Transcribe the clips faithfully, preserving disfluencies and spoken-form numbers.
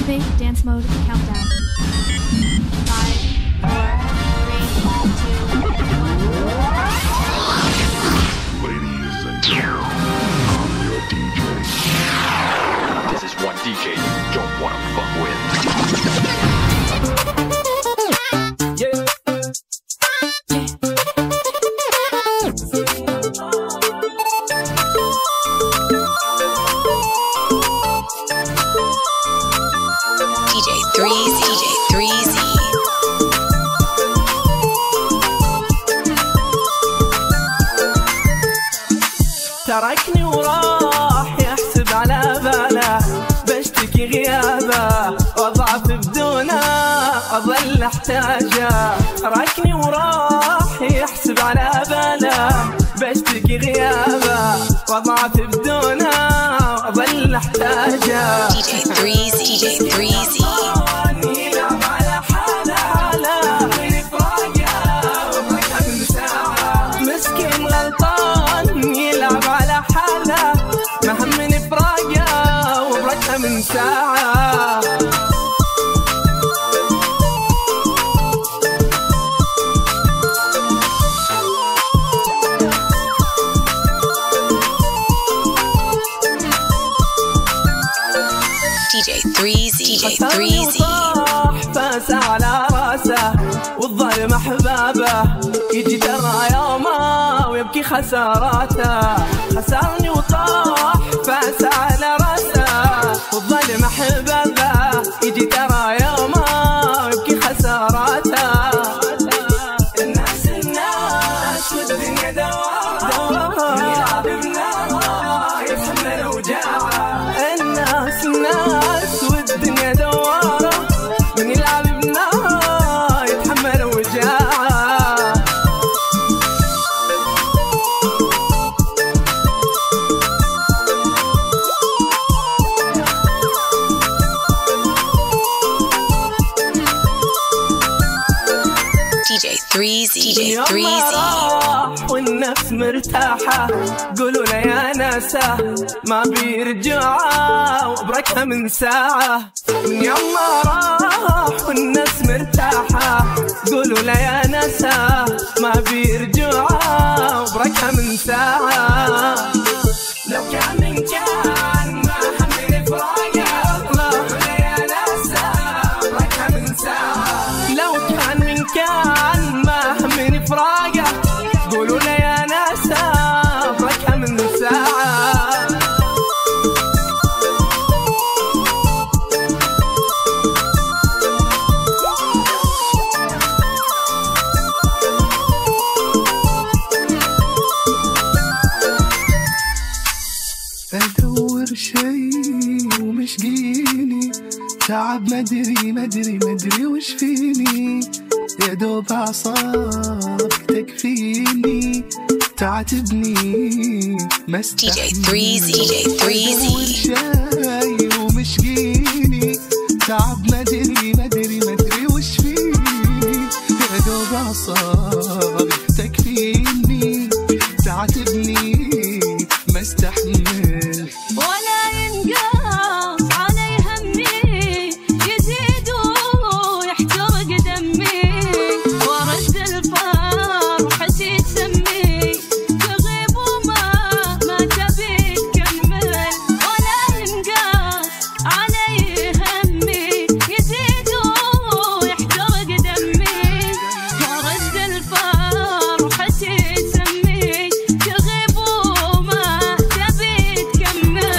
Activate dance mode countdown. Five, four, three, two, one. Ladies and gentlemen, I'm your D J. This is one D J you don't want to fuck with. Yeah. D J three Z, D J three Z. تركني وراح يحسب على باله، بشتكي غيابه واضعف بدونه اظل احتاجه. تركني وراح يحسب على باله، بشتكي غيابه واضعف بدونه اظل احتاجه. D J three Z, D J three Z. يلعب على حاله حاله من فراقه وبركه من ساعه. مسكين غلطان يلعب على حاله مهم من فراقه وبركه من ساعه. D J three Z, D J three Z. فاس على راسه والظالم احبابه، يجي ترى يومه ويبكي خساراته. خسرني وطاح فاس على راسه والظالم احبابه، يجي ترى يومه ويبكي خساراته. الناس الناس والدنيا دوار يلعب بنار يتحمل وجاعه. الناس الناس والدنيا دواره من يلعب بنار يتحمل وجاعه. D J three Z, D J three Z. والنفس مرتاحة قولوا له يا ناسه ما بيرجع وبركها من ساعة. من يوم ما راح والنفس مرتاحة قولوا له يا ناسه ما بيرجع وبركها من ساعة. لو كان من كان ما حمل فراقه قولوا له يا ناسه بركها من ساعة. لو كان من كان ما حمل فراقه قولوا لي يا ناسا بركها من ساعة. أدور شي ومشقيني تعب مدري مدري مدري وش فيني، يا دوب أعصابك تكفيني تعاتبني ما استحمل. D J three Z, D J three Z. أدور شي ومشقيني تعب مدري مدري مدري وش فيني، يا دوب أعصابك تكفيني تعاتبني ما استحمل. ولا ينقص علي همي يزيد ويحترق دمي، ورد الفرحة تسمي تغيب وما ما تبي تكمل. ولا ينقص علي همي يزيد ويحترق دمي، ورد الفرحة تسمي تغيب وما تبي تكمل.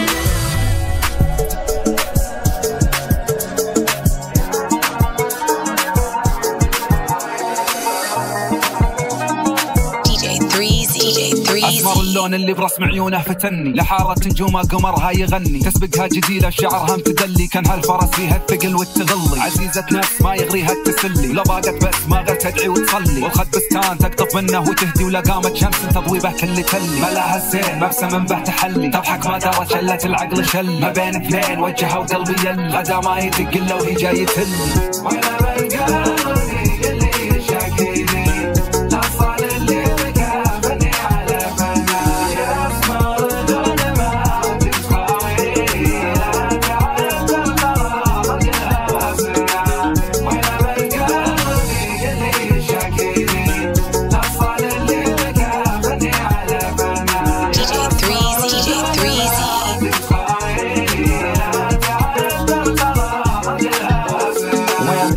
D J three Z, D J three Z. أسمر اللون اللي برسم عيونه فتني، لحارة نجومه قمرها يغني، تسبقها جديلة شعرها متدلي، كان هالفرس فيها الثقل والتغلي، عزيزة نفس ما يغريها التسلي، لا باقت بس ما غير تدعي وتصلي، والخد بستان تقطف منه وتهدي، ولا قامت شمس تضويبه كل تلي، ملاها الزين مبسم به تحلي، تضحك ما درت شلة العقل شل، ما بين اثنين وجهها وقلبي يل، غدا ما يدق الا وهي جاي تل. ولا بالقلبي اللي شاكيني لا صار اللي بكى فني على فنا، يا اسمر دون ما تسخاوي لا تعرف الغرام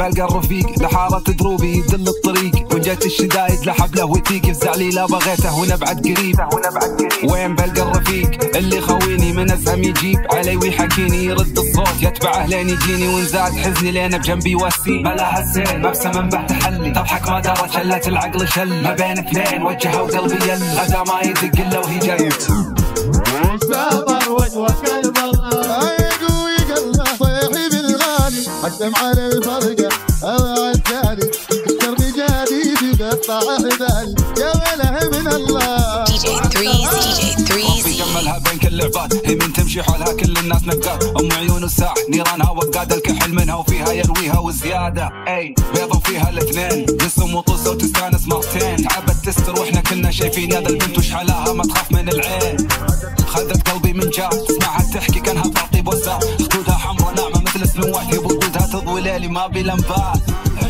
بلقى الرفيق لحارة دروبي يدل الطريق، وإن جت الشدايد لحبله وثيق يفزعلي لا بغيته ونبعد قريب. وين بلقى الرفيق اللي خويني من أزهم يجيب علي ويحكيني يرد الصوت يتبعه لين يجيني، وانزاد حزني لين بجنبي يوسي ملا هالزين مبسم من بعد تحلي تضحك ما درى شلت العقل شل ما بين اثنين وجهه وقلبي يل غدا ما يدق الا وهي جايه صبر وتوكل بالله يقوي قلبه صيحي بالغالي حكم على الفرقه اوعى التالي الدرب جديد يقطع حبالي يا وله من الله. دي جي ثريزي دي جي ثريزي جملها بين كل العباد يمين تمشي حولها كل الناس نقاد، ام عيون الساح نيرانها وقاد الكحل منها وفيها يرويها وزياده اي بيضه فيها الاثنين جسم وطصه وتستانس مرتين تعبت تستر واحنا كنا شايفين هذا البنت وش حلاها ما تخاف من العين. خذت قلبي من جاه تسمعها تحكي كانها تعطي بوسه خدودها حمرا ناعمه مثل سنوات بوجودها تضوي ليلي ما بي لمبات.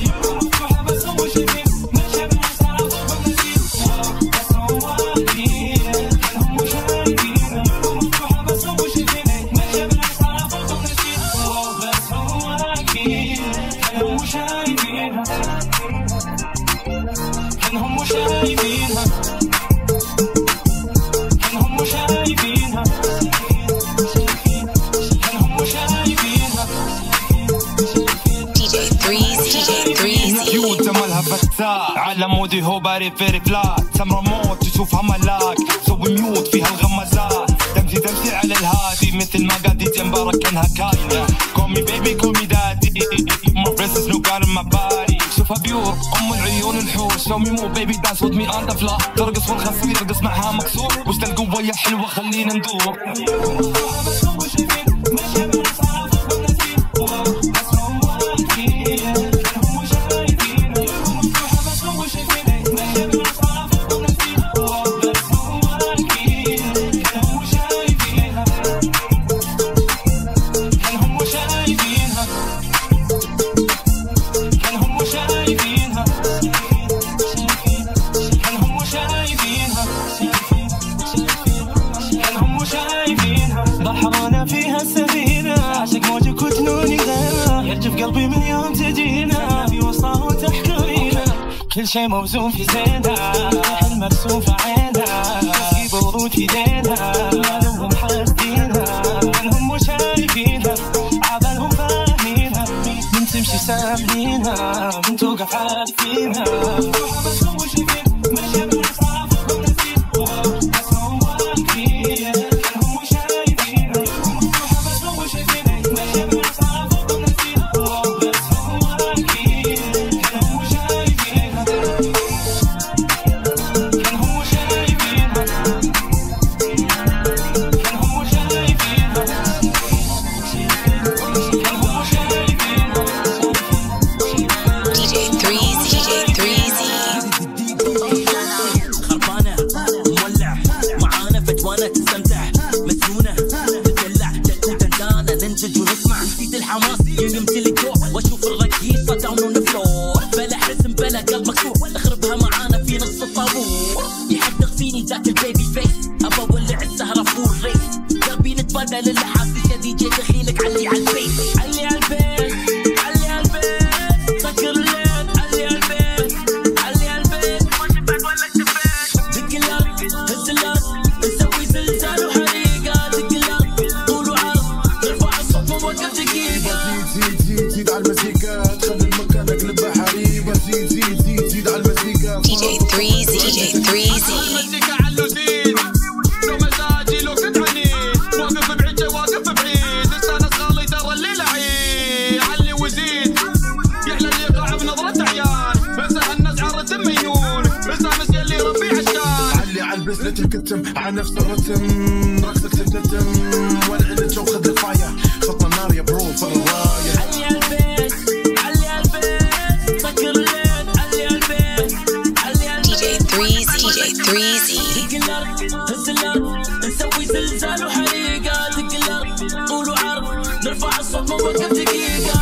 على مودي هو باري فيري فلات سمرة موت تشوفها ملاك سوي ميوت فيها الغمازات تمشي تمشي على الهادي مثل ما قاعد جنبارك كانها كاينة كومي بيبي كومي دادي ما بريسس نو كان ما باري شوفها بيور ام العيون الحور شومي مو بيبي دانس ود مي اند فلا ترقص والخصم يرقص معها مكسور وش القوة يا حلوة خلينا ندور. كل شي موزون في زينها المرسوم في عينها في برود في دينها مالهم حاسدينها عنهم مش شايفينها عبالهم فاهمينها من تمشي سامنينها من توقف عارفينها على نفس الرتم رقصك تتنتم ولع الجو خذ الفاير خط النار يا برو في الرايه. علي البيت علي البيت سكر الليل علي البيت علي البيت دي جي ثريزي دي جي ثريزي دق الارض هز الارض نسوي زلزال وحريقه دق الارض طول وعرض نرفع الصوت ما وقف دقيقه